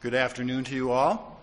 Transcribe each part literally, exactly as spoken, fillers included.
Good afternoon to you all.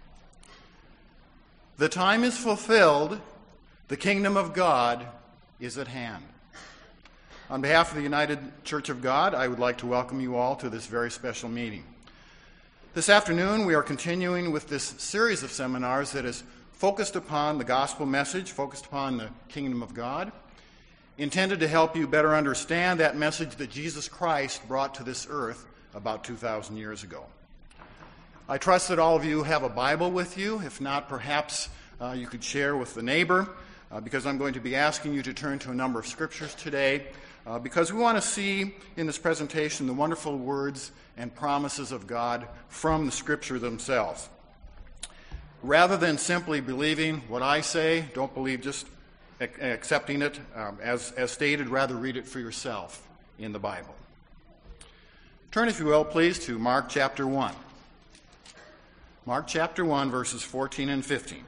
The time is fulfilled. The kingdom of God is at hand. On behalf of the United Church of God, I would like to welcome you all to this very special meeting. This afternoon, we are continuing with this series of seminars that is focused upon the gospel message, focused upon the kingdom of God, intended to help you better understand that message that Jesus Christ brought to this earth about two thousand years ago. I trust that all of you have a Bible with you. If not, perhaps uh, you could share with the neighbor, uh, because I'm going to be asking you to turn to a number of scriptures today, uh, because we want to see in this presentation the wonderful words and promises of God from the scripture themselves. Rather than simply believing what I say, don't believe just ac- accepting it um, as, as stated, rather read it for yourself in the Bible. Turn, if you will, please, to Mark chapter one. Mark chapter one, verses fourteen and fifteen.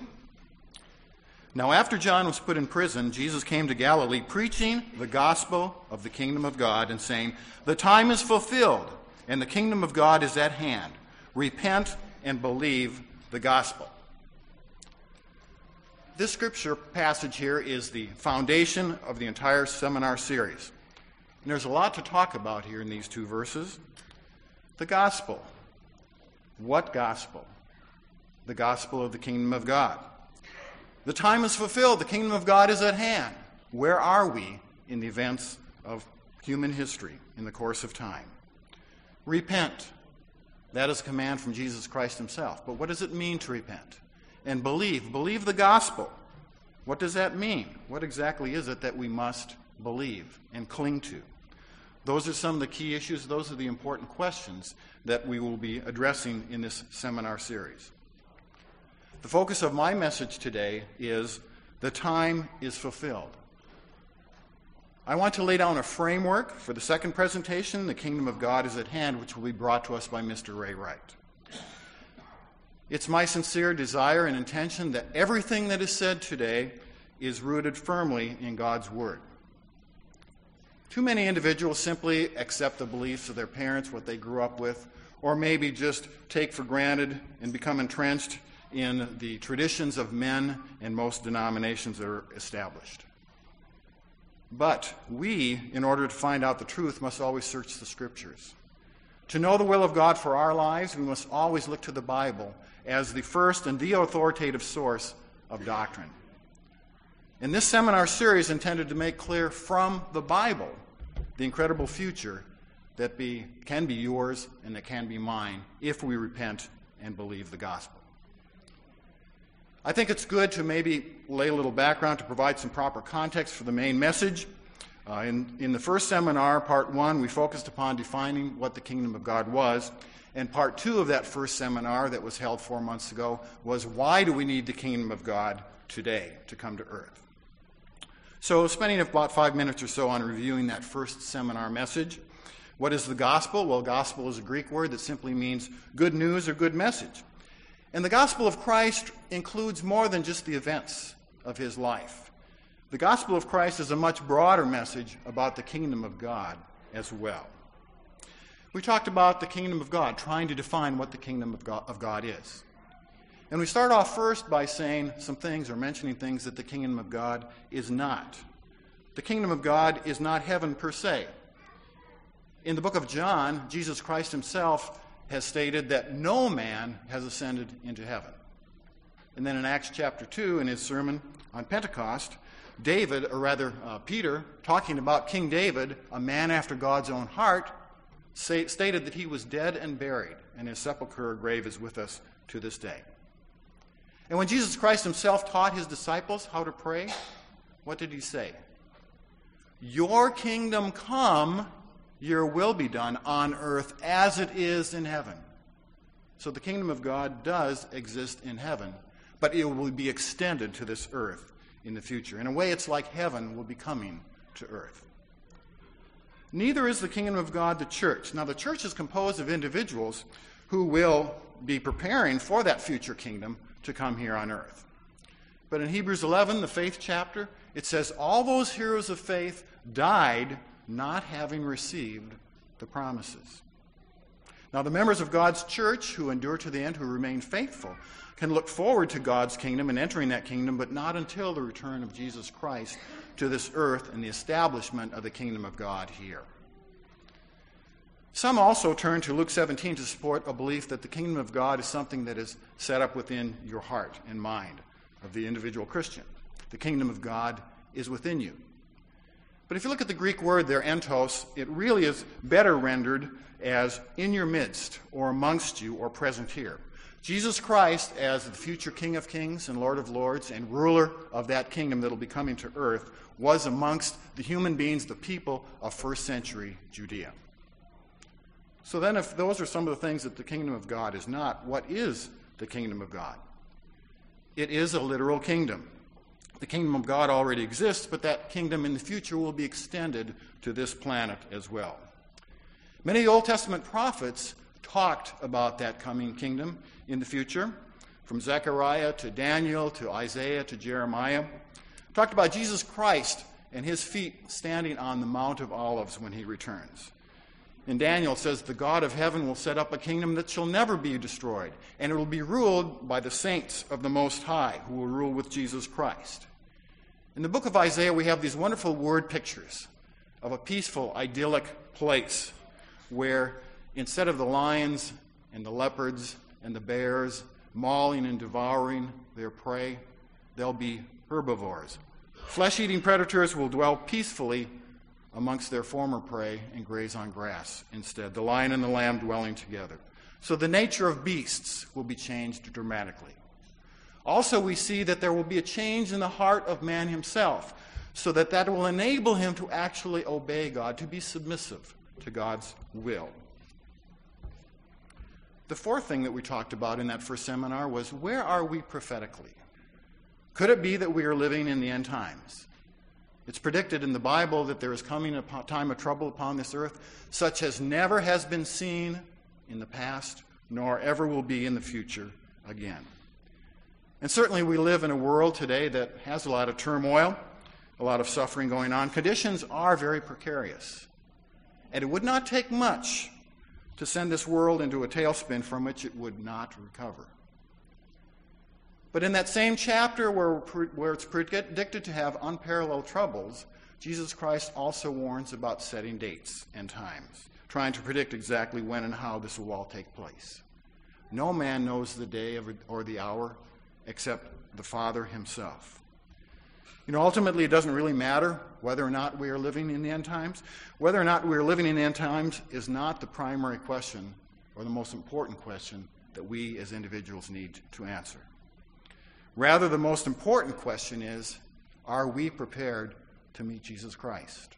Now after John was put in prison, Jesus came to Galilee preaching the gospel of the kingdom of God and saying, "The time is fulfilled and the kingdom of God is at hand. Repent and believe the gospel." This scripture passage here is the foundation of the entire seminar series. And there's a lot to talk about here in these two verses. The gospel. What gospel? The gospel of the kingdom of God. The time is fulfilled. The kingdom of God is at hand. Where are we in the events of human history in the course of time? Repent. That is a command from Jesus Christ himself. But what does it mean to repent? And believe. Believe the gospel. What does that mean? What exactly is it that we must believe and cling to? Those are some of the key issues. Those are the important questions that we will be addressing in this seminar series. The focus of my message today is the time is fulfilled. I want to lay down a framework for the second presentation, The Kingdom of God is at Hand, which will be brought to us by Mister Ray Wright. It's my sincere desire and intention that everything that is said today is rooted firmly in God's Word. Too many individuals simply accept the beliefs of their parents, what they grew up with, or maybe just take for granted and become entrenched in the traditions of men and most denominations that are established. But we, in order to find out the truth, must always search the Scriptures. To know the will of God for our lives, we must always look to the Bible as the first and the authoritative source of doctrine. And this seminar series intended to make clear from the Bible the incredible future that be, can be yours and that can be mine if we repent and believe the gospel. I think it's good to maybe lay a little background to provide some proper context for the main message. Uh, in, in the first seminar, part one, we focused upon defining what the kingdom of God was. And part two of that first seminar that was held four months ago was, why do we need the kingdom of God today to come to earth? So spending about five minutes or so on reviewing that first seminar message. What is the gospel? Well, gospel is a Greek word that simply means good news or good message. And the gospel of Christ includes more than just the events of his life. The gospel of Christ is a much broader message about the kingdom of God as well. We talked about the kingdom of God, trying to define what the kingdom of God, of God is. And we start off first by saying some things or mentioning things that the kingdom of God is not. The kingdom of God is not heaven per se. In the book of John, Jesus Christ himself has stated that no man has ascended into heaven. And then in Acts chapter two, in his sermon on Pentecost, David, or rather uh, Peter, talking about King David, a man after God's own heart, say, stated that he was dead and buried, and his sepulchre or grave is with us to this day. And when Jesus Christ himself taught his disciples how to pray, what did he say? Your kingdom come, your will be done on earth as it is in heaven. So the kingdom of God does exist in heaven, but it will be extended to this earth in the future. In a way, it's like heaven will be coming to earth. Neither is the kingdom of God the church. Now, the church is composed of individuals who will be preparing for that future kingdom to come here on earth. But in Hebrews eleven, the faith chapter, it says all those heroes of faith died not having received the promises. Now, the members of God's church who endure to the end, who remain faithful, can look forward to God's kingdom and entering that kingdom, but not until the return of Jesus Christ to this earth and the establishment of the kingdom of God here. Some also turn to Luke seventeen to support a belief that the kingdom of God is something that is set up within your heart and mind of the individual Christian. The kingdom of God is within you. But if you look at the Greek word there, entos, it really is better rendered as in your midst, or amongst you, or present here. Jesus Christ, as the future King of Kings and Lord of Lords and ruler of that kingdom that will be coming to earth, was amongst the human beings, the people of first century Judea. So then, if those are some of the things that the kingdom of God is not, what is the kingdom of God? It is a literal kingdom. The kingdom of God already exists, but that kingdom in the future will be extended to this planet as well. Many Old Testament prophets talked about that coming kingdom in the future, from Zechariah to Daniel to Isaiah to Jeremiah. Talked about Jesus Christ and his feet standing on the Mount of Olives when he returns. And Daniel says, the God of heaven will set up a kingdom that shall never be destroyed, and it will be ruled by the saints of the Most High, who will rule with Jesus Christ. In the book of Isaiah, we have these wonderful word pictures of a peaceful, idyllic place where instead of the lions and the leopards and the bears mauling and devouring their prey, there'll be herbivores. Flesh-eating predators will dwell peacefully amongst their former prey and graze on grass instead, the lion and the lamb dwelling together. So the nature of beasts will be changed dramatically. Also, we see that there will be a change in the heart of man himself, so that that will enable him to actually obey God, to be submissive to God's will. The fourth thing that we talked about in that first seminar was, where are we prophetically? Could it be that we are living in the end times? It's predicted in the Bible that there is coming a time of trouble upon this earth, such as never has been seen in the past, nor ever will be in the future again. And certainly we live in a world today that has a lot of turmoil, a lot of suffering going on. Conditions are very precarious. And it would not take much to send this world into a tailspin from which it would not recover. But in that same chapter where, where it's predicted to have unparalleled troubles, Jesus Christ also warns about setting dates and times, trying to predict exactly when and how this will all take place. No man knows the day or the hour except the Father himself. You know, ultimately it doesn't really matter whether or not we are living in the end times. Whether or not we are living in the end times is not the primary question or the most important question that we as individuals need to answer. Rather, the most important question is, are we prepared to meet Jesus Christ?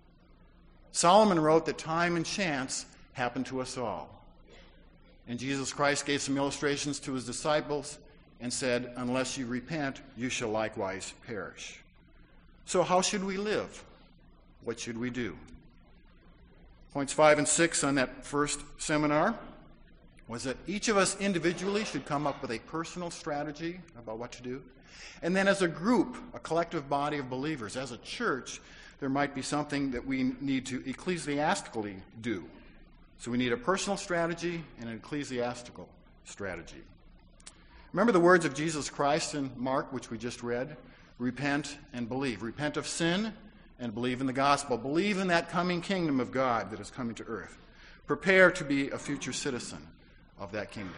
Solomon wrote that time and chance happen to us all. And Jesus Christ gave some illustrations to his disciples and said, unless you repent, you shall likewise perish. So how should we live? What should we do? Points five and six on that first seminar was that each of us individually should come up with a personal strategy about what to do. And then as a group, a collective body of believers, as a church, there might be something that we need to ecclesiastically do. So we need a personal strategy and an ecclesiastical strategy. Remember the words of Jesus Christ in Mark, which we just read? Repent and believe. Repent of sin and believe in the gospel. Believe in that coming kingdom of God that is coming to earth. Prepare to be a future citizen of that kingdom.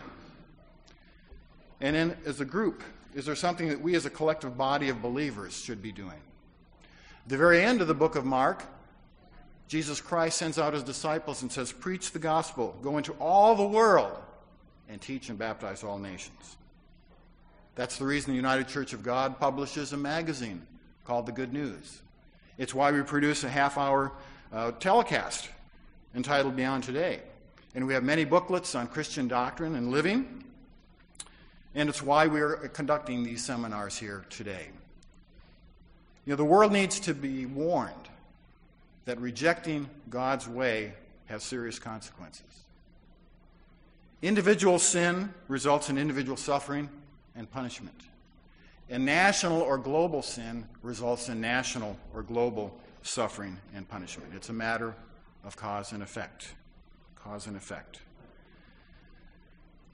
And then, as a group, is there something that we as a collective body of believers should be doing? At the very end of the book of Mark, Jesus Christ sends out his disciples and says, preach the gospel, go into all the world, and teach and baptize all nations. That's the reason the United Church of God publishes a magazine called The Good News. It's why we produce a half-hour uh, telecast entitled Beyond Today. And we have many booklets on Christian doctrine and living. And it's why we're conducting these seminars here today. You know, the world needs to be warned that rejecting God's way has serious consequences. Individual sin results in individual suffering and punishment. And national or global sin results in national or global suffering and punishment. It's a matter of cause and effect. Cause and effect.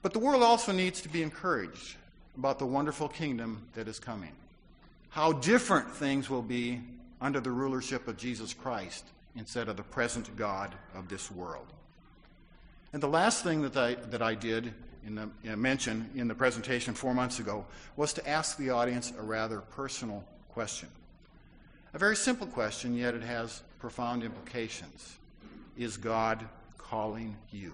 But the world also needs to be encouraged about the wonderful kingdom that is coming. How different things will be under the rulership of Jesus Christ instead of the present God of this world. And the last thing that I, that I did in the, in a mention in the presentation four months ago was to ask the audience a rather personal question. A very simple question, yet it has profound implications. Is God calling you?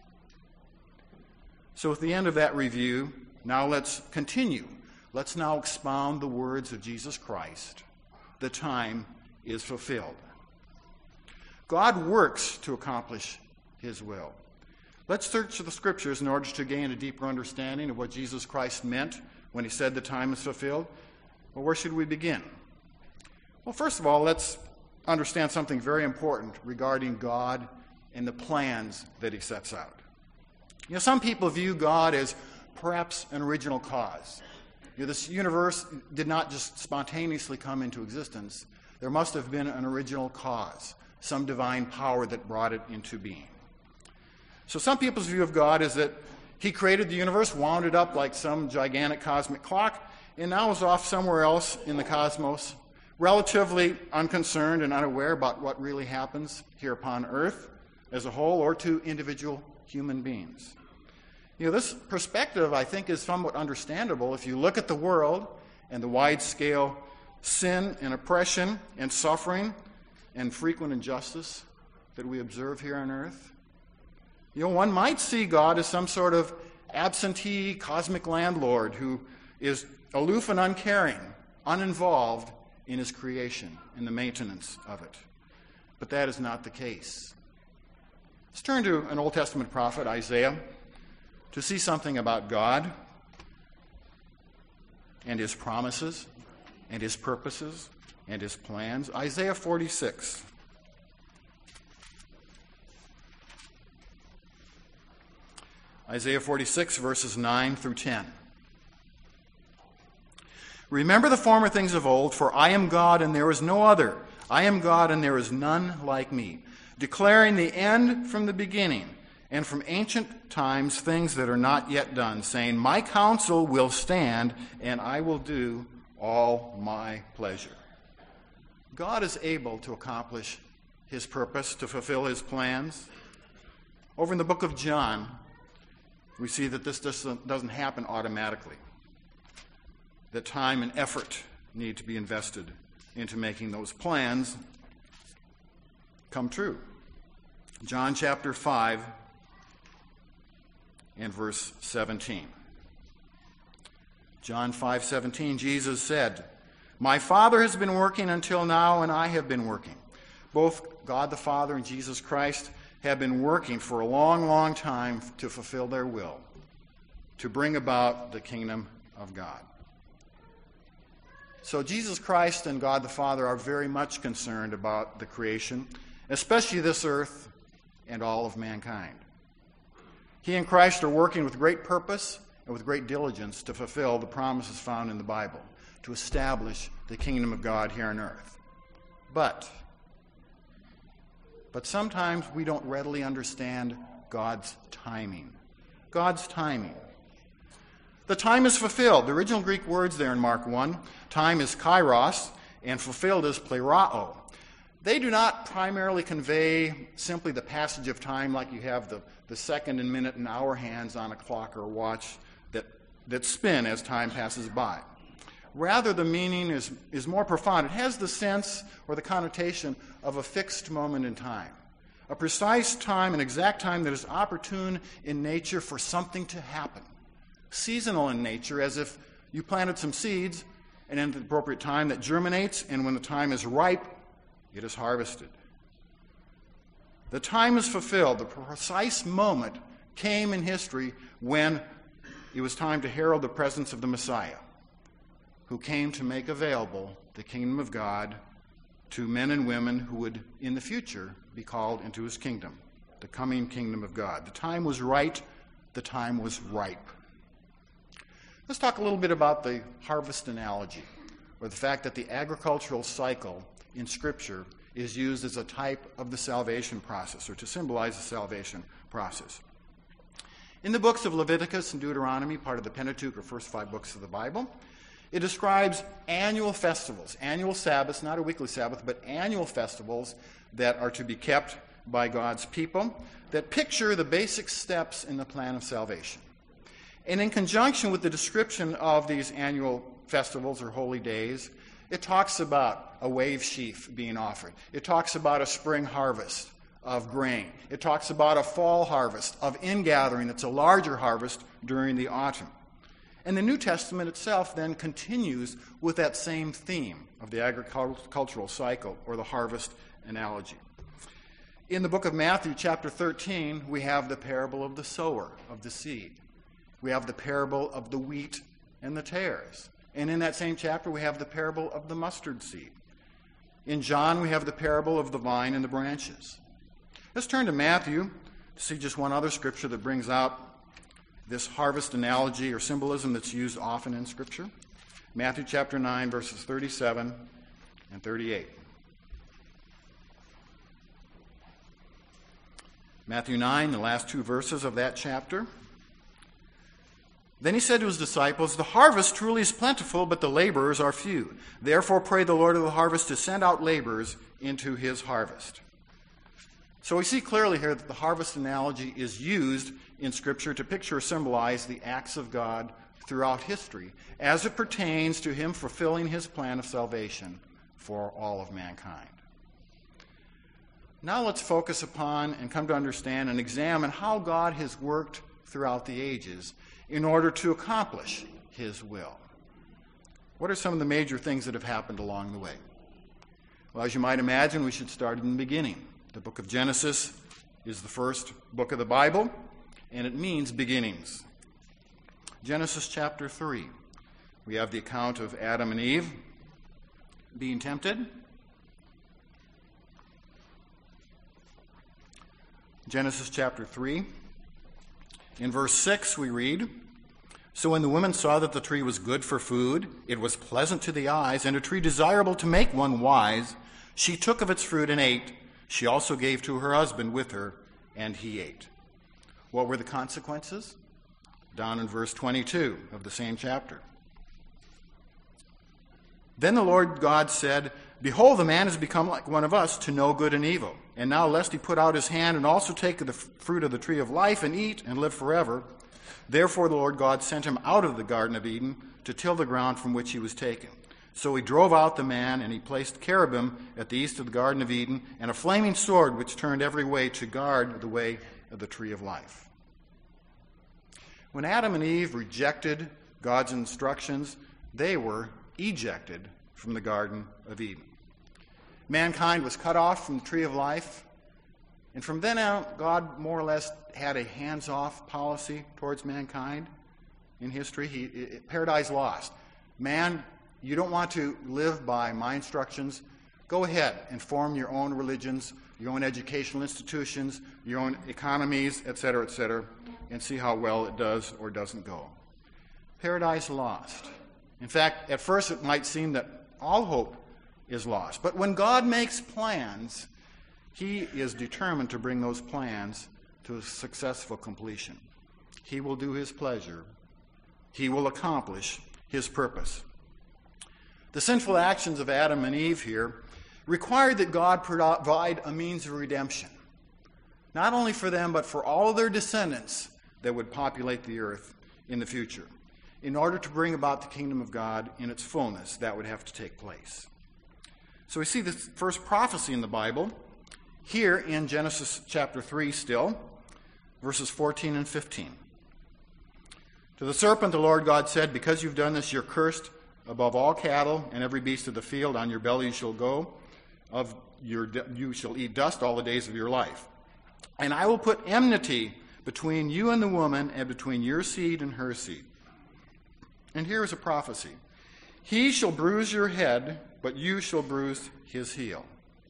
So at the end of that review, now let's continue. Let's now expound the words of Jesus Christ. The time is fulfilled. God works to accomplish his will. Let's search the scriptures in order to gain a deeper understanding of what Jesus Christ meant when he said the time is fulfilled. Well, where should we begin? Well, first of all, let's understand something very important regarding God and the plans that he sets out. You know, some people view God as perhaps an original cause. You know, this universe did not just spontaneously come into existence. There must have been an original cause, some divine power that brought it into being. So some people's view of God is that he created the universe, wound it up like some gigantic cosmic clock, and now is off somewhere else in the cosmos, relatively unconcerned and unaware about what really happens here upon Earth as a whole or to individual human beings. You know, this perspective, I think, is somewhat understandable if you look at the world and the wide-scale sin and oppression and suffering and frequent injustice that we observe here on Earth. You know, one might see God as some sort of absentee cosmic landlord who is aloof and uncaring, uninvolved in his creation and the maintenance of it. But that is not the case. Let's turn to an Old Testament prophet, Isaiah, to see something about God and his promises and his purposes and his plans. Isaiah forty-six. Isaiah forty-six, verses nine through ten. Remember the former things of old, for I am God and there is no other. I am God and there is none like me, declaring the end from the beginning, and from ancient times things that are not yet done, saying, my counsel will stand, and I will do all my pleasure. God is able to accomplish his purpose, to fulfill his plans. Over in the book of John, we see that this doesn't happen automatically, that time and effort need to be invested into making those plans come true. John chapter five and verse seventeen. John five seventeen, Jesus said, my Father has been working until now, and I have been working. Both God the Father and Jesus Christ have been working for a long, long time to fulfill their will, to bring about the kingdom of God. So Jesus Christ and God the Father are very much concerned about the creation, especially this earth and all of mankind. He and Christ are working with great purpose and with great diligence to fulfill the promises found in the Bible, to establish the kingdom of God here on earth. But, but sometimes we don't readily understand God's timing. God's timing. The time is fulfilled. The original Greek words there in Mark one, time is kairos, and fulfilled is plerao. They do not primarily convey simply the passage of time like you have the, the second and minute and hour hands on a clock or a watch that, that spin as time passes by. Rather, the meaning is, is more profound. It has the sense or the connotation of a fixed moment in time, a precise time, an exact time that is opportune in nature for something to happen. Seasonal in nature, as if you planted some seeds and at the appropriate time that germinates, and when the time is ripe, it is harvested. The time is fulfilled. The precise moment came in history when it was time to herald the presence of the Messiah, who came to make available the kingdom of God to men and women who would, in the future, be called into his kingdom, the coming kingdom of God. The time was right. The time was ripe. Let's talk a little bit about the harvest analogy, or the fact that the agricultural cycle in Scripture is used as a type of the salvation process, or to symbolize the salvation process. In the books of Leviticus and Deuteronomy, part of the Pentateuch, or first five books of the Bible, it describes annual festivals, annual Sabbaths, not a weekly Sabbath, but annual festivals that are to be kept by God's people that picture the basic steps in the plan of salvation. And in conjunction with the description of these annual festivals or holy days, it talks about a wave sheaf being offered. It talks about a spring harvest of grain. It talks about a fall harvest of ingathering. It's a larger harvest during the autumn. And the New Testament itself then continues with that same theme of the agricultural cycle or the harvest analogy. In the book of Matthew, chapter thirteen, we have the parable of the sower, of the seed. We have the parable of the wheat and the tares. And in that same chapter, we have the parable of the mustard seed. In John, we have the parable of the vine and the branches. Let's turn to Matthew to see just one other scripture that brings out this harvest analogy or symbolism that's used often in Scripture. Matthew chapter nine, verses thirty-seven and thirty-eight. Matthew nine, the last two verses of that chapter. Then he said to his disciples, "The harvest truly is plentiful, but the laborers are few. Therefore pray the Lord of the harvest to send out laborers into his harvest." So we see clearly here that the harvest analogy is used in Scripture to picture or symbolize the acts of God throughout history as it pertains to him fulfilling his plan of salvation for all of mankind. Now let's focus upon and come to understand and examine how God has worked throughout the ages in order to accomplish his will. What are some of the major things that have happened along the way? Well, as you might imagine, we should start in the beginning. The book of Genesis is the first book of the Bible, and it means beginnings. Genesis chapter three. We have the account of Adam and Eve being tempted. Genesis chapter three. In verse six we read, "So when the woman saw that the tree was good for food, it was pleasant to the eyes, and a tree desirable to make one wise, she took of its fruit and ate. She also gave to her husband with her, and he ate." What were the consequences? Down in verse twenty-two of the same chapter. "Then the Lord God said, Behold, the man has become like one of us to know good and evil. And now lest he put out his hand and also take of the fruit of the tree of life and eat and live forever. Therefore the Lord God sent him out of the Garden of Eden to till the ground from which he was taken. So he drove out the man, and he placed cherubim at the east of the Garden of Eden, and a flaming sword which turned every way to guard the way of the tree of life." When Adam and Eve rejected God's instructions, they were ejected from the Garden of Eden. Mankind was cut off from the tree of life, and from then on, God more or less had a hands-off policy towards mankind in history. He, it, paradise lost. Man, you don't want to live by my instructions. Go ahead and form your own religions, your own educational institutions, your own economies, et cetera, et cetera, and see how well it does or doesn't go. Paradise lost. In fact, at first it might seem that all hope is lost. But when God makes plans, he is determined to bring those plans to a successful completion. He will do his pleasure. He will accomplish his purpose. The sinful actions of Adam and Eve here required that God provide a means of redemption, not only for them, but for all their descendants that would populate the earth in the future. In order to bring about the kingdom of God in its fullness, that would have to take place. So we see the first prophecy in the Bible here in Genesis chapter three still, verses fourteen and fifteen. "To the serpent the Lord God said, Because you've done this, you're cursed above all cattle and every beast of the field. On your belly you shall go. Of your you shall eat dust all the days of your life. And I will put enmity between you and the woman, and between your seed and her seed." And here is a prophecy. "He shall bruise your head, but you shall bruise his heel."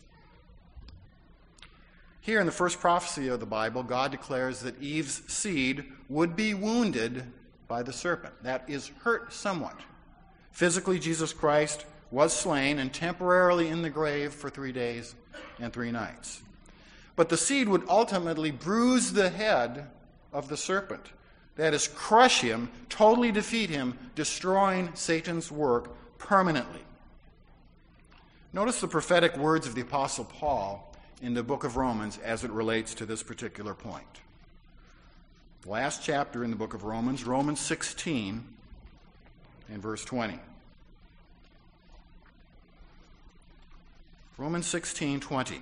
Here in the first prophecy of the Bible, God declares that Eve's seed would be wounded by the serpent. That is, hurt somewhat. Physically, Jesus Christ was slain and temporarily in the grave for three days and three nights. But the seed would ultimately bruise the head of the serpent, That is, crush him, totally defeat him, destroying Satan's work permanently. Notice the prophetic words of the Apostle Paul in the book of Romans as it relates to this particular point. The last chapter in the book of Romans, Romans sixteen and verse twenty. Romans sixteen, twenty.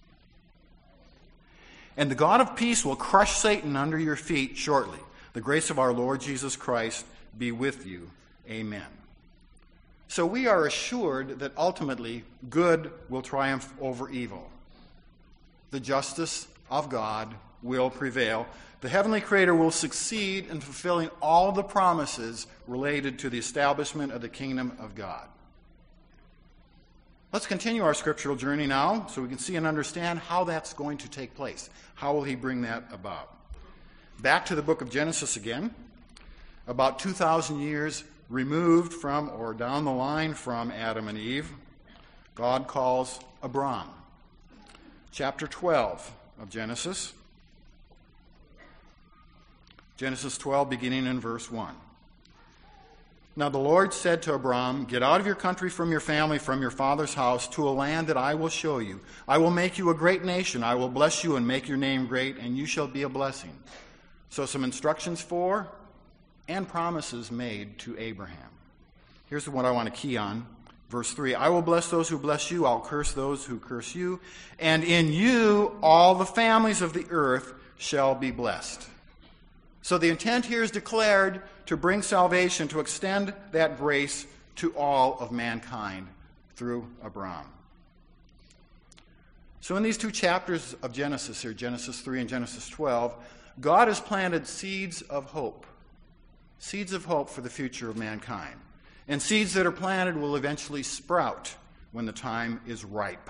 And the God of peace will crush Satan under your feet shortly. The grace of our Lord Jesus Christ be with you. Amen. So we are assured that ultimately good will triumph over evil. The justice of God will prevail. The heavenly Creator will succeed in fulfilling all the promises related to the establishment of the kingdom of God. Let's continue our scriptural journey now so we can see and understand how that's going to take place. How will he bring that about? Back to the book of Genesis again. About two thousand years removed from or down the line from Adam and Eve, God calls Abram. Chapter twelve of Genesis. Genesis twelve, beginning in verse one. Now the Lord said to Abram, get out of your country, from your family, from your father's house, to a land that I will show you. I will make you a great nation. I will bless you and make your name great, and you shall be a blessing. So some instructions for and promises made to Abraham. Here's what I want to key on. Verse three, I will bless those who bless you. I'll curse those who curse you. And in you all the families of the earth shall be blessed. So the intent here is declared to bring salvation, to extend that grace to all of mankind through Abram. So in these two chapters of Genesis here, Genesis three and Genesis twelve, God has planted seeds of hope. Seeds of hope for the future of mankind. And seeds that are planted will eventually sprout when the time is ripe.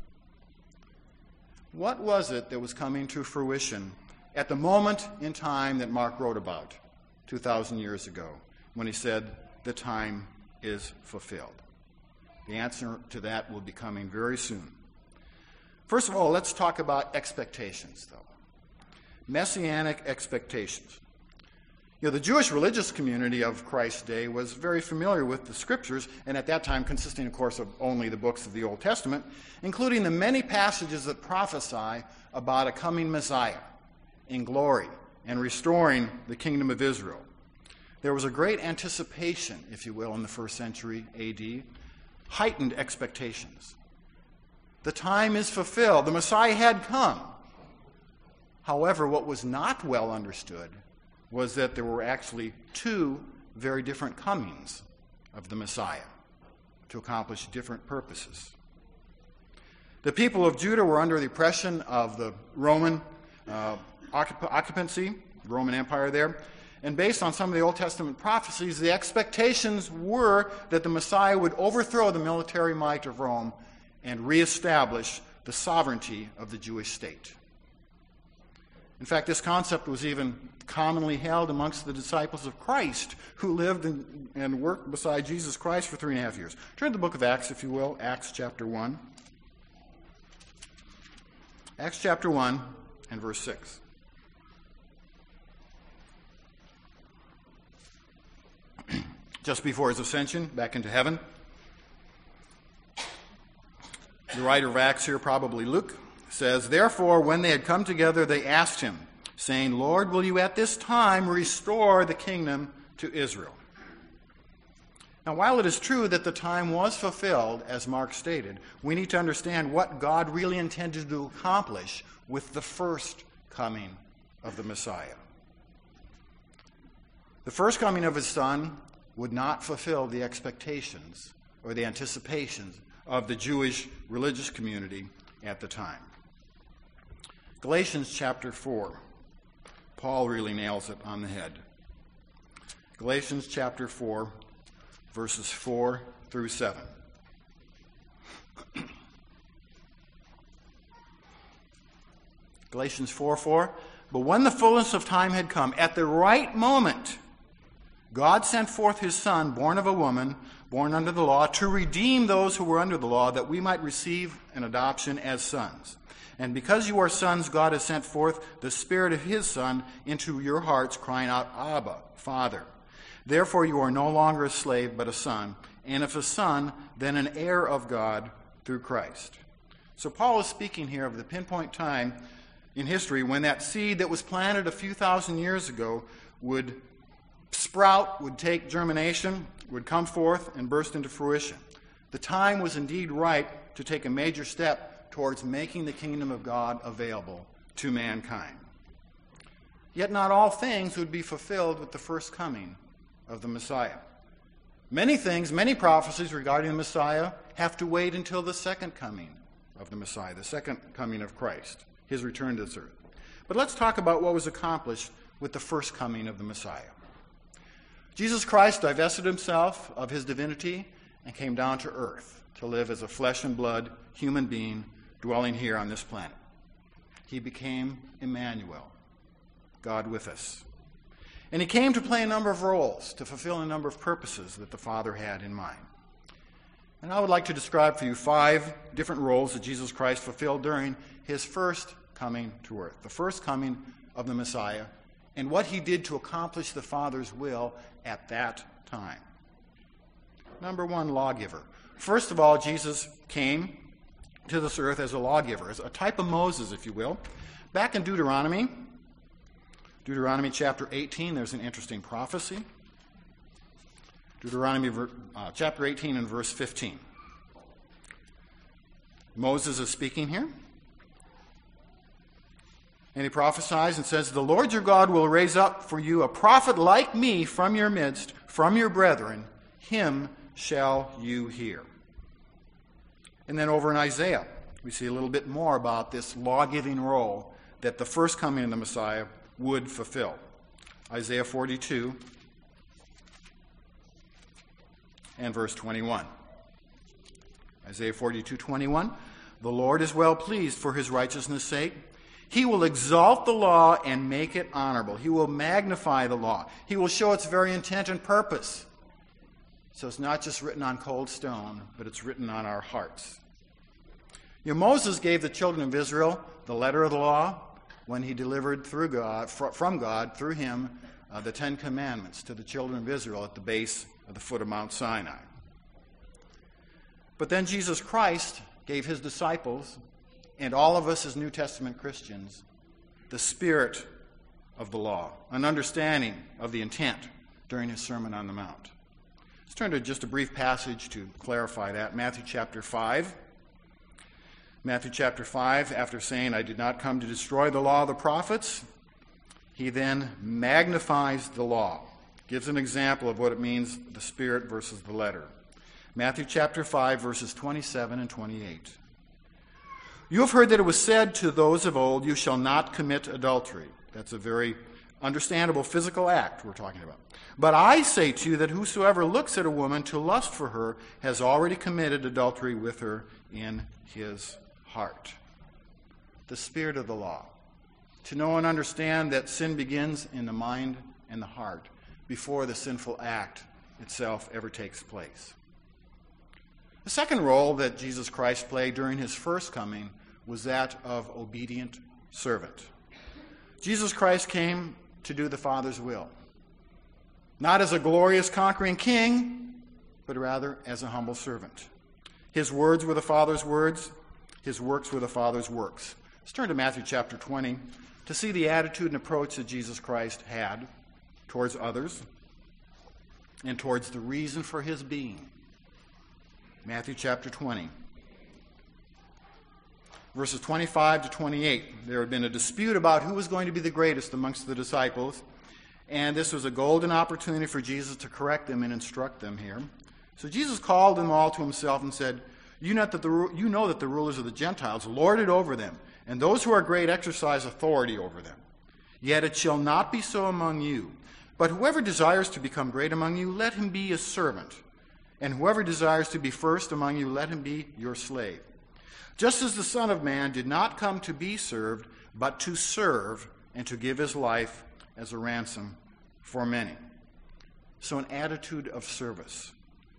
What was it that was coming to fruition at the moment in time that Mark wrote about two thousand years ago when he said, the time is fulfilled? The answer to that will be coming very soon. First of all, let's talk about expectations, though. Messianic expectations. You know, the Jewish religious community of Christ's day was very familiar with the Scriptures, and at that time consisting, of course, of only the books of the Old Testament, including the many passages that prophesy about a coming Messiah in glory and restoring the kingdom of Israel. There was a great anticipation, if you will, in the first century A D, heightened expectations. The time is fulfilled. The Messiah had come. However, what was not well understood was that there were actually two very different comings of the Messiah to accomplish different purposes. The people of Judah were under the oppression of the Roman uh, occup- occupancy, the Roman Empire there, and based on some of the Old Testament prophecies, the expectations were that the Messiah would overthrow the military might of Rome and reestablish the sovereignty of the Jewish state. In fact, this concept was even commonly held amongst the disciples of Christ who lived and, and worked beside Jesus Christ for three and a half years. Turn to the book of Acts, if you will, Acts chapter one. Acts chapter one and verse six. Just before his ascension back into heaven, the writer of Acts here, probably Luke, says, therefore, when they had come together, they asked him, saying, Lord, will you at this time restore the kingdom to Israel? Now, while it is true that the time was fulfilled, as Mark stated, we need to understand what God really intended to accomplish with the first coming of the Messiah. The first coming of his Son would not fulfill the expectations or the anticipations of the Jewish religious community at the time. Galatians chapter four. Paul really nails it on the head. Galatians chapter four, verses four through seven. Galatians four four. But when the fullness of time had come, at the right moment, God sent forth his Son, born of a woman, born under the law, to redeem those who were under the law, that we might receive an adoption as sons. And because you are sons, God has sent forth the Spirit of his Son into your hearts, crying out, Abba, Father. Therefore you are no longer a slave, but a son, and if a son, then an heir of God through Christ. So Paul is speaking here of the pinpoint time in history when that seed that was planted a few thousand years ago would sprout, would take germination, would come forth and burst into fruition. The time was indeed right to take a major step towards making the kingdom of God available to mankind. Yet not all things would be fulfilled with the first coming of the Messiah. Many things, many prophecies regarding the Messiah have to wait until the second coming of the Messiah, the second coming of Christ, his return to this earth. But let's talk about what was accomplished with the first coming of the Messiah. Jesus Christ divested himself of his divinity and came down to earth to live as a flesh and blood human being dwelling here on this planet. He became Emmanuel, God with us. And he came to play a number of roles, to fulfill a number of purposes that the Father had in mind. And I would like to describe for you five different roles that Jesus Christ fulfilled during his first coming to earth, the first coming of the Messiah, and what he did to accomplish the Father's will at that time. Number one, lawgiver. First of all, Jesus came to this earth as a lawgiver, as a type of Moses, if you will. Back in Deuteronomy, Deuteronomy chapter eighteen, there's an interesting prophecy. Deuteronomy uh, chapter eighteen and verse fifteen. Moses is speaking here. And he prophesies and says, "The Lord your God will raise up for you a prophet like me from your midst, from your brethren. Him shall you hear." And then over in Isaiah, we see a little bit more about this law-giving role that the first coming of the Messiah would fulfill. Isaiah forty-two and verse twenty-one. Isaiah forty-two, twenty-one. "The Lord is well pleased for his righteousness' sake. He will exalt the law and make it honorable. He will magnify the law. He will show its very intent and purpose." So it's not just written on cold stone, but it's written on our hearts. You know, Moses gave the children of Israel the letter of the law when he delivered through God, from God, through him, uh, the Ten Commandments to the children of Israel at the base of the foot of Mount Sinai. But then Jesus Christ gave his disciples, and all of us as New Testament Christians, the spirit of the law, an understanding of the intent during his Sermon on the Mount. Let's turn to just a brief passage to clarify that. Matthew chapter five. Matthew chapter five, after saying, "I did not come to destroy the law of the prophets," he then magnifies the law, gives an example of what it means, the spirit versus the letter. Matthew chapter five, verses twenty-seven and twenty-eight. "You have heard that it was said to those of old, 'You shall not commit adultery.'" That's a very understandable physical act we're talking about. "But I say to you that whosoever looks at a woman to lust for her has already committed adultery with her in his heart." The spirit of the law. To know and understand that sin begins in the mind and the heart before the sinful act itself ever takes place. The second role that Jesus Christ played during his first coming was that of obedient servant. Jesus Christ came to do the Father's will, not as a glorious conquering king, but rather as a humble servant. His words were the Father's words. His works were the Father's works. Let's turn to Matthew chapter twenty to see the attitude and approach that Jesus Christ had towards others and towards the reason for his being. Matthew chapter twenty. Verses twenty-five to twenty-eight. There had been a dispute about who was going to be the greatest amongst the disciples, and this was a golden opportunity for Jesus to correct them and instruct them here. So Jesus called them all to himself and said, You know that the, you know that the rulers of the Gentiles lord it over them, and those who are great exercise authority over them. Yet it shall not be so among you. But whoever desires to become great among you, let him be a servant. And whoever desires to be first among you, let him be your slave. Just as the Son of Man did not come to be served, but to serve and to give his life as a ransom for many. So an attitude of service.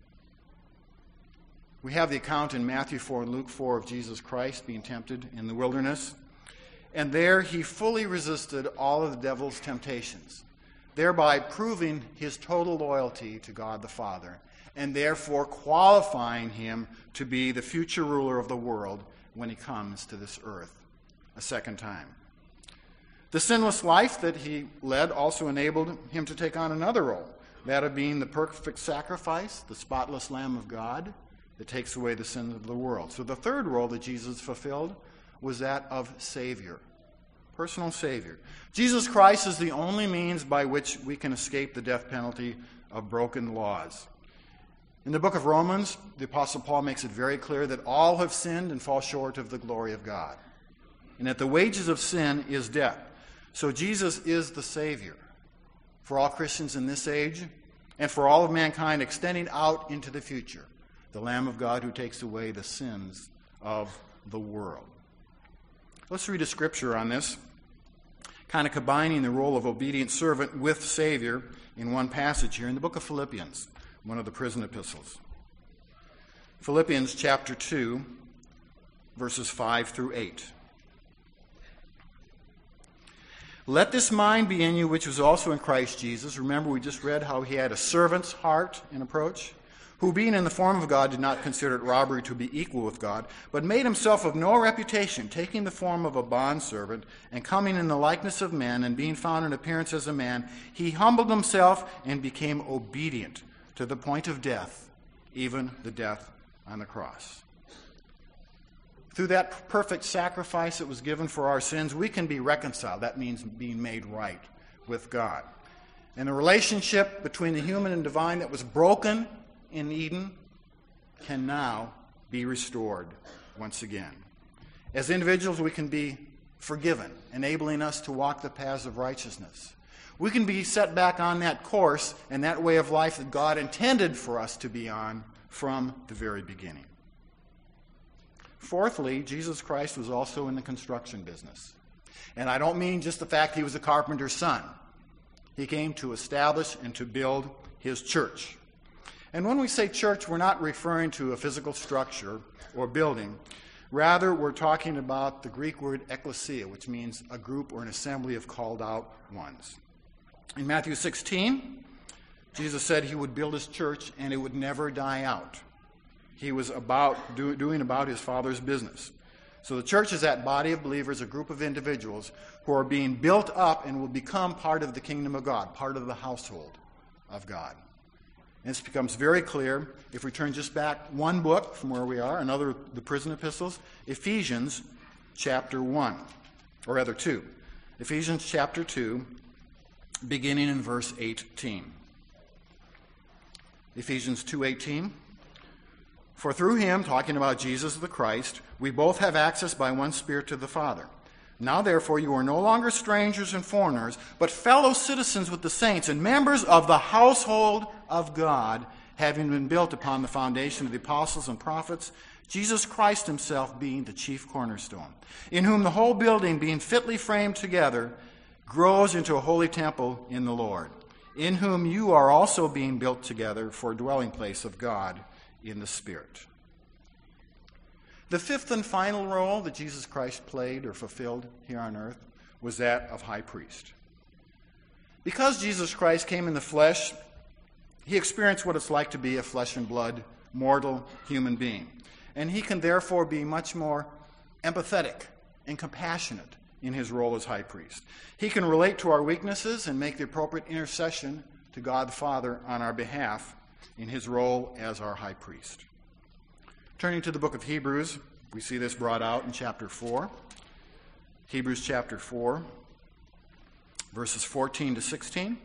We have the account in Matthew four and Luke four of Jesus Christ being tempted in the wilderness. And there he fully resisted all of the devil's temptations, thereby proving his total loyalty to God the Father, and therefore qualifying him to be the future ruler of the world when he comes to this earth a second time. The sinless life that he led also enabled him to take on another role, that of being the perfect sacrifice, the spotless Lamb of God that takes away the sins of the world. So the third role that Jesus fulfilled was that of Savior, personal Savior. Jesus Christ is the only means by which we can escape the death penalty of broken laws. In the book of Romans, the Apostle Paul makes it very clear that all have sinned and fall short of the glory of God, and that the wages of sin is death. So Jesus is the Savior for all Christians in this age and for all of mankind, extending out into the future, the Lamb of God who takes away the sins of the world. Let's read a scripture on this, kind of combining the role of obedient servant with Savior in one passage here in the book of Philippians, one of the prison epistles. Philippians chapter two, verses five through eight. Let this mind be in you, which was also in Christ Jesus. Remember, we just read how he had a servant's heart and approach, who being in the form of God did not consider it robbery to be equal with God, but made himself of no reputation, taking the form of a bondservant, and coming in the likeness of men, and being found in appearance as a man, he humbled himself and became obedient to the point of death, even the death on the cross. Through that perfect sacrifice that was given for our sins, we can be reconciled. That means being made right with God. And the relationship between the human and divine that was broken in Eden can now be restored once again. As individuals, we can be forgiven, enabling us to walk the paths of righteousness. We can be set back on that course and that way of life that God intended for us to be on from the very beginning. Fourthly, Jesus Christ was also in the construction business. And I don't mean just the fact he was a carpenter's son. He came to establish and to build his church. And when we say church, we're not referring to a physical structure or building. Rather, we're talking about the Greek word ekklesia, which means a group or an assembly of called out ones. In Matthew sixteen, Jesus said he would build his church and it would never die out. He was about do, doing about his Father's business. So the church is that body of believers, a group of individuals who are being built up and will become part of the kingdom of God, part of the household of God. And this becomes very clear if we turn just back one book from where we are, another the prison epistles, Ephesians chapter one, or rather two. Ephesians chapter two, beginning in verse eighteen. Ephesians two eighteen. For through him, talking about Jesus the Christ, we both have access by one Spirit to the Father. Now, therefore, you are no longer strangers and foreigners, but fellow citizens with the saints and members of the household of God, having been built upon the foundation of the apostles and prophets, Jesus Christ himself being the chief cornerstone, in whom the whole building, being fitly framed together, grows into a holy temple in the Lord, in whom you are also being built together for a dwelling place of God in the Spirit. The fifth and final role that Jesus Christ played or fulfilled here on earth was that of high priest. Because Jesus Christ came in the flesh, he experienced what it's like to be a flesh and blood, mortal human being. And he can therefore be much more empathetic and compassionate in his role as high priest. He can relate to our weaknesses and make the appropriate intercession to God the Father on our behalf in his role as our high priest. Turning to the book of Hebrews, we see this brought out in chapter four. Hebrews chapter four, verses fourteen to sixteen.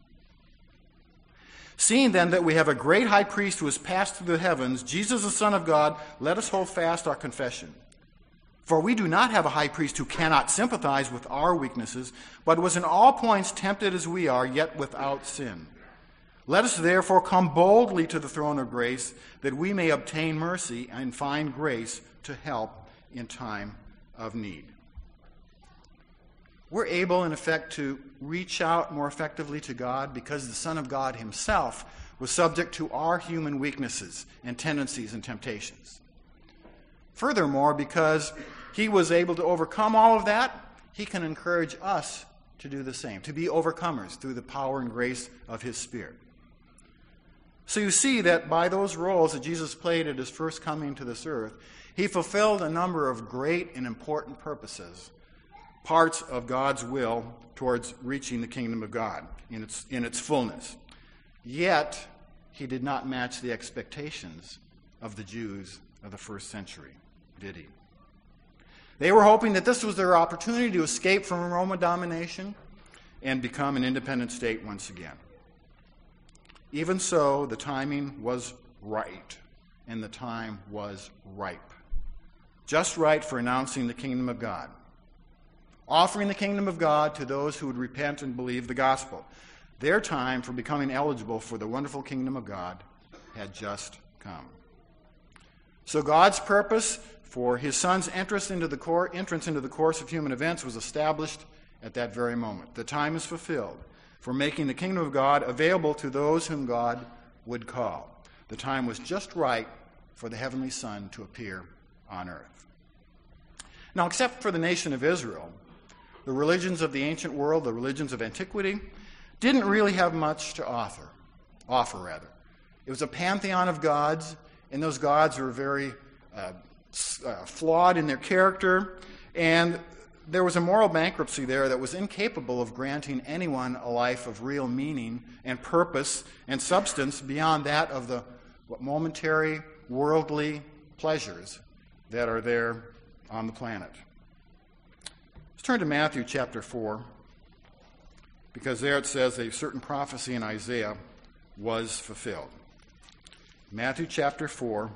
Seeing then that we have a great high priest who has passed through the heavens, Jesus the Son of God, let us hold fast our confession. For we do not have a high priest who cannot sympathize with our weaknesses, but was in all points tempted as we are, yet without sin. Let us therefore come boldly to the throne of grace, that we may obtain mercy and find grace to help in time of need. we're able, in effect, to reach out more effectively to God because the Son of God himself was subject to our human weaknesses and tendencies and temptations. Furthermore, because he was able to overcome all of that, he can encourage us to do the same, to be overcomers through the power and grace of his Spirit. So you see that by those roles that Jesus played at his first coming to this earth, he fulfilled a number of great and important purposes, parts of God's will towards reaching the kingdom of God in its, in its fullness. Yet, he did not match the expectations of the Jews of the first century, did he? They were hoping that this was their opportunity to escape from Roman domination and become an independent state once again. Even so, the timing was right, and the time was ripe. Just right for announcing the kingdom of God, offering the kingdom of God to those who would repent and believe the gospel. Their time for becoming eligible for the wonderful kingdom of God had just come. So God's purpose for his Son's entrance into the cor- entrance into the course of human events was established at that very moment. The time is fulfilled for making the kingdom of God available to those whom God would call. The time was just right for the heavenly Son to appear on earth. Now, except for the nation of Israel, the religions of the ancient world, the religions of antiquity, didn't really have much to offer, offer rather. It was a pantheon of gods, and those gods were very uh, uh, flawed in their character, and there was a moral bankruptcy there that was incapable of granting anyone a life of real meaning and purpose and substance beyond that of the what, momentary, worldly pleasures that are there on the planet. Let's turn to Matthew chapter four, because there it says a certain prophecy in Isaiah was fulfilled. Matthew chapter four,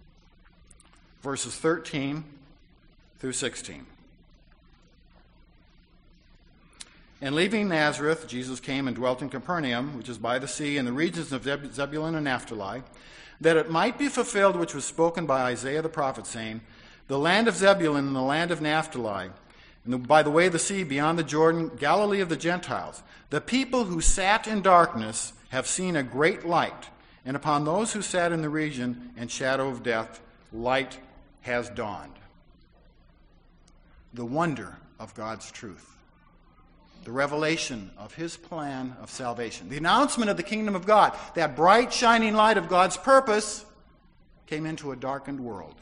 verses thirteen through sixteen. And leaving Nazareth, Jesus came and dwelt in Capernaum, which is by the sea, in the regions of Zebulun and Naphtali, that it might be fulfilled which was spoken by Isaiah the prophet, saying, the land of Zebulun and the land of Naphtali, and by the way of the sea beyond the Jordan, Galilee of the Gentiles, the people who sat in darkness have seen a great light, and upon those who sat in the region and shadow of death, light has dawned. The wonder of God's truth. The revelation of his plan of salvation. The announcement of the kingdom of God. That bright, shining light of God's purpose came into a darkened world.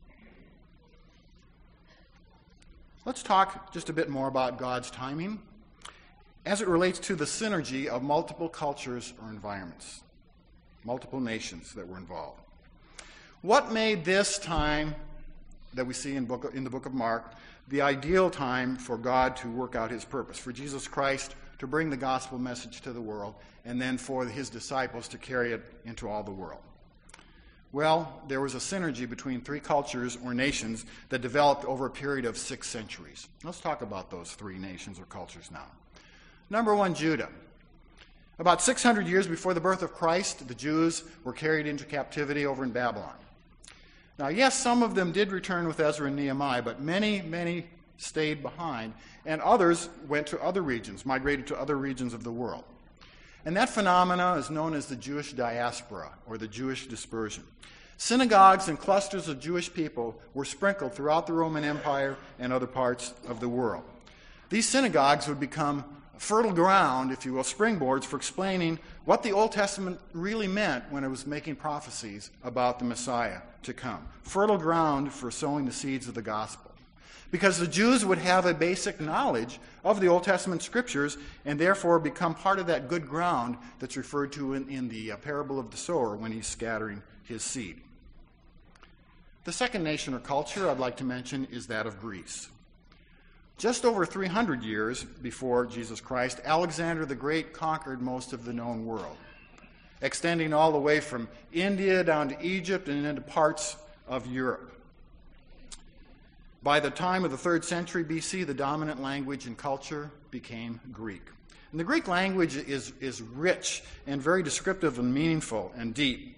Let's talk just a bit more about God's timing as it relates to the synergy of multiple cultures or environments, multiple nations that were involved. What made this time that we see in, book, in the book of Mark the ideal time for God to work out his purpose, for Jesus Christ to bring the gospel message to the world, and then for his disciples to carry it into all the world? Well, there was a synergy between three cultures or nations that developed over a period of six centuries. Let's talk about those three nations or cultures now. Number one, Judah. About six hundred years before the birth of Christ, the Jews were carried into captivity over in Babylon. Now, yes, some of them did return with Ezra and Nehemiah, but many, many stayed behind, and others went to other regions, migrated to other regions of the world. And that phenomena is known as the Jewish diaspora, or the Jewish dispersion. Synagogues and clusters of Jewish people were sprinkled throughout the Roman Empire and other parts of the world. These synagogues would become fertile ground, if you will, springboards for explaining what the Old Testament really meant when it was making prophecies about the Messiah to come. Fertile ground for sowing the seeds of the gospel. Because the Jews would have a basic knowledge of the Old Testament scriptures and therefore become part of that good ground that's referred to in, in the uh, parable of the sower when he's scattering his seed. The second nation or culture I'd like to mention is that of Greece. Just over three hundred years before Jesus Christ, Alexander the Great conquered most of the known world, extending all the way from India down to Egypt and into parts of Europe. By the time of the third century B C, the dominant language and culture became Greek. And the Greek language is, is rich and very descriptive and meaningful and deep.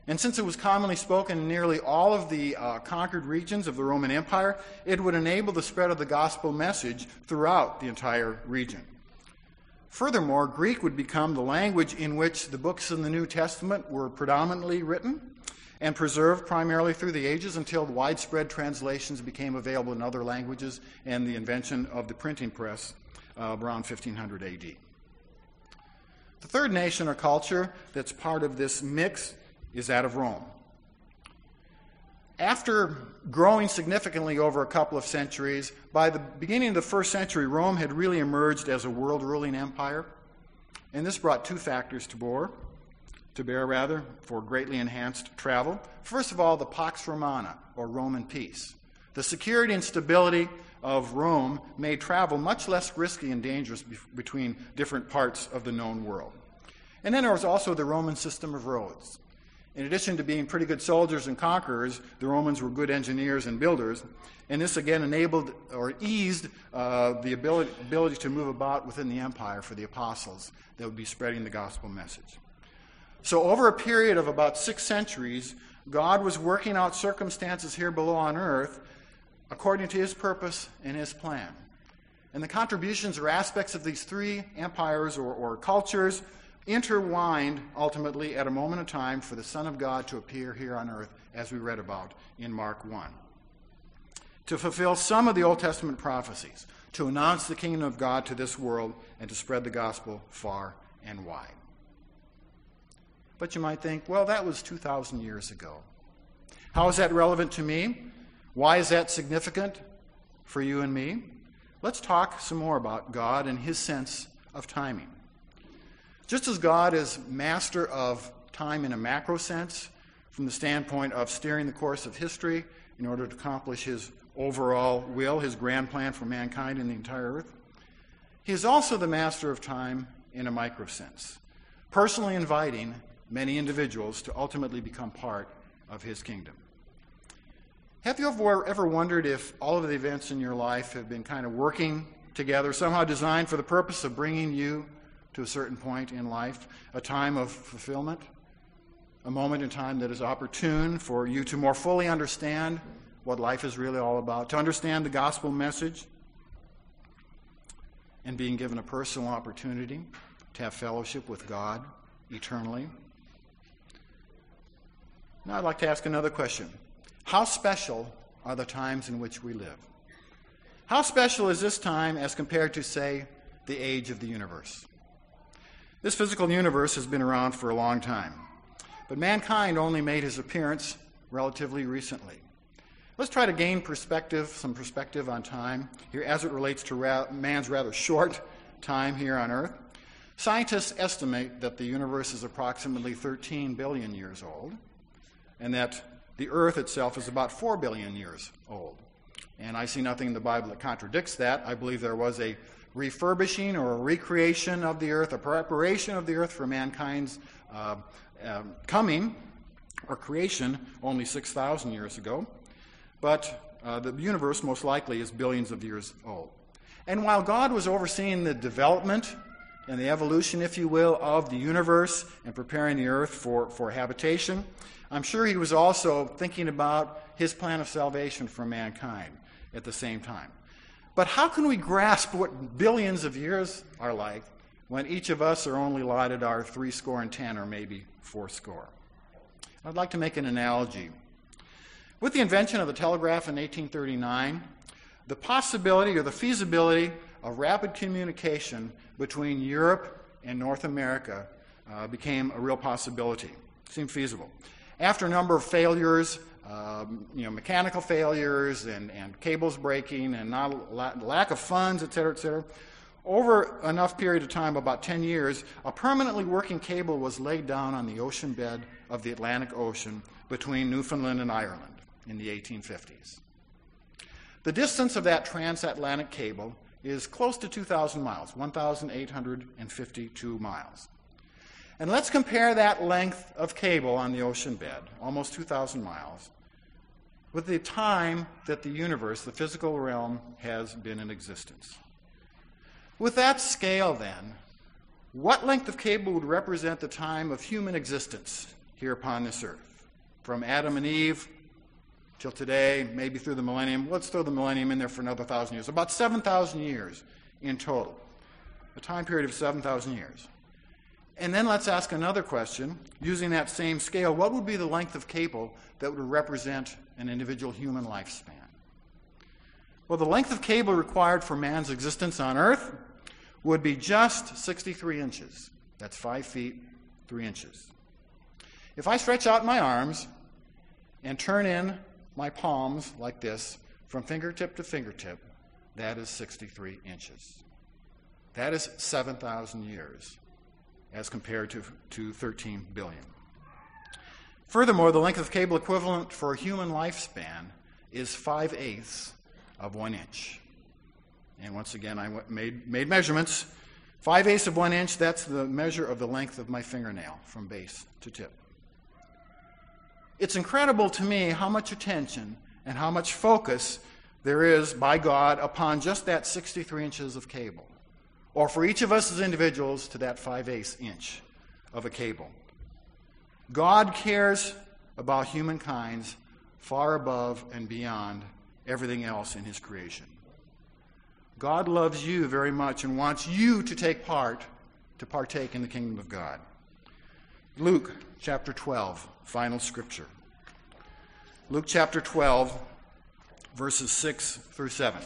And since it was commonly spoken in nearly all of the uh, conquered regions of the Roman Empire, it would enable the spread of the gospel message throughout the entire region. Furthermore, Greek would become the language in which the books in the New Testament were predominantly written and preserved primarily through the ages until widespread translations became available in other languages and the invention of the printing press uh, around fifteen hundred A D. The third nation or culture that's part of this mix is that of Rome. After growing significantly over a couple of centuries, by the beginning of the first century, Rome had really emerged as a world-ruling empire, and this brought two factors to bear, to bear rather, for greatly enhanced travel. First of all, the Pax Romana, or Roman peace. The security and stability of Rome made travel much less risky and dangerous be- between different parts of the known world. And then there was also the Roman system of roads. In addition to being pretty good soldiers and conquerors, the Romans were good engineers and builders, and this again enabled or eased uh, the ability, ability to move about within the empire for the apostles that would be spreading the gospel message. So over a period of about six centuries, God was working out circumstances here below on earth according to his purpose and his plan. And the contributions or aspects of these three empires or, or cultures intertwined ultimately at a moment of time for the Son of God to appear here on earth, as we read about in Mark one. To fulfill some of the Old Testament prophecies, to announce the kingdom of God to this world, and to spread the gospel far and wide. But you might think, well, that was two thousand years ago. How is that relevant to me? Why is that significant for you and me? Let's talk some more about God and his sense of timing. Just as God is master of time in a macro sense, from the standpoint of steering the course of history in order to accomplish his overall will, his grand plan for mankind and the entire earth, he is also the master of time in a micro sense, personally inviting many individuals to ultimately become part of his kingdom. Have you ever, ever wondered if all of the events in your life have been kind of working together, somehow designed for the purpose of bringing you to a certain point in life, a time of fulfillment, a moment in time that is opportune for you to more fully understand what life is really all about, to understand the gospel message, and being given a personal opportunity to have fellowship with God eternally? Now I'd like to ask another question. How special are the times in which we live? How special is this time as compared to, say, the age of the universe? This physical universe has been around for a long time, but mankind only made his appearance relatively recently. Let's try to gain perspective, some perspective on time here as it relates to ra- man's rather short time here on Earth. Scientists estimate that the universe is approximately thirteen billion years old, and that the Earth itself is about four billion years old. And I see nothing in the Bible that contradicts that. I believe there was a refurbishing or a recreation of the earth, a preparation of the earth for mankind's uh, uh, coming or creation only six thousand years ago. But uh, the universe most likely is billions of years old. And while God was overseeing the development and the evolution, if you will, of the universe and preparing the earth for, for habitation, I'm sure he was also thinking about his plan of salvation for mankind at the same time. But how can we grasp what billions of years are like when each of us are only allotted our three score and ten or maybe four score? I'd like to make an analogy. With the invention of the telegraph in eighteen thirty-nine, the possibility or the feasibility of rapid communication between Europe and North America uh, became a real possibility. It seemed feasible. After a number of failures, Um, you know, mechanical failures and, and cables breaking and not la- lack of funds, et cetera, et cetera. Over enough period of time, about ten years, a permanently working cable was laid down on the ocean bed of the Atlantic Ocean between Newfoundland and Ireland in the eighteen fifties. The distance of that transatlantic cable is close to two thousand miles, one thousand eight hundred fifty-two miles. And let's compare that length of cable on the ocean bed, almost two thousand miles, with the time that the universe, the physical realm, has been in existence. With that scale, then, what length of cable would represent the time of human existence here upon this earth? from Adam and Eve till today, maybe through the millennium. Let's throw the millennium in there for another thousand years. About seven thousand years in total. A time period of seven thousand years. And then let's ask another question. Using that same scale, what would be the length of cable that would represent an individual human lifespan? Well, the length of cable required for man's existence on Earth would be just sixty-three inches. That's five feet, three inches. If I stretch out my arms and turn in my palms like this, from fingertip to fingertip, that is sixty-three inches. That is seven thousand years as compared to, to thirteen billion. Furthermore, the length of cable equivalent for a human lifespan is five-eighths of one inch. And once again, I made, made measurements. Five-eighths of one inch, that's the measure of the length of my fingernail from base to tip. It's incredible to me how much attention and how much focus there is by God upon just that sixty-three inches of cable. Or for each of us as individuals to that five-eighths inch of a cable. God cares about humankind far above and beyond everything else in his creation. God loves you very much and wants you to take part, to partake in the kingdom of God. Luke chapter twelve, final scripture. Luke chapter twelve, verses six through seven.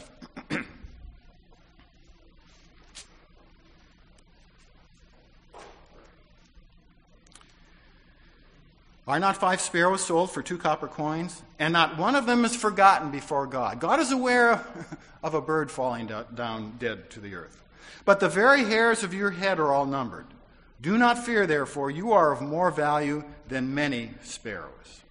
Are not five sparrows sold for two copper coins? And not one of them is forgotten before God. God is aware of a bird falling down dead to the earth. But the very hairs of your head are all numbered. Do not fear, therefore, you are of more value than many sparrows.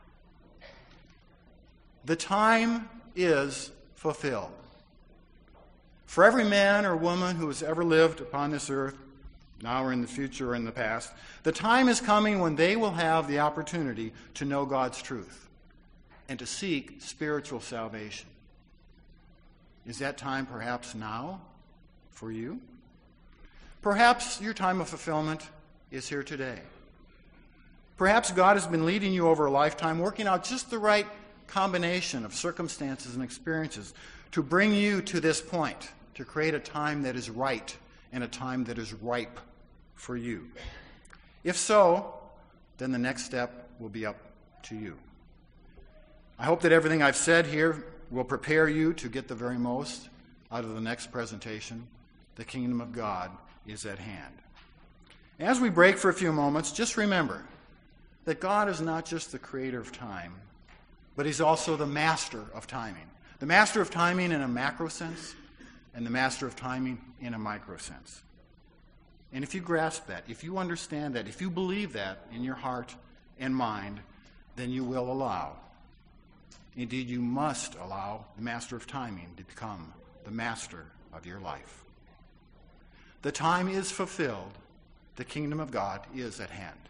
The time is fulfilled. For every man or woman who has ever lived upon this earth, now or in the future or in the past, the time is coming when they will have the opportunity to know God's truth and to seek spiritual salvation. Is that time perhaps now for you? Perhaps your time of fulfillment is here today. Perhaps God has been leading you over a lifetime, working out just the right combination of circumstances and experiences to bring you to this point, to create a time that is right and a time that is ripe for you. If so, then the next step will be up to you. I hope that everything I've said here will prepare you to get the very most out of the next presentation. The kingdom of God is at hand. As we break for a few moments, just remember that God is not just the creator of time, but he's also the master of timing. The master of timing in a macro sense, and the master of timing in a micro sense. And if you grasp that, if you understand that, if you believe that in your heart and mind, then you will allow, indeed you must allow the master of timing to become the master of your life. The time is fulfilled. The kingdom of God is at hand.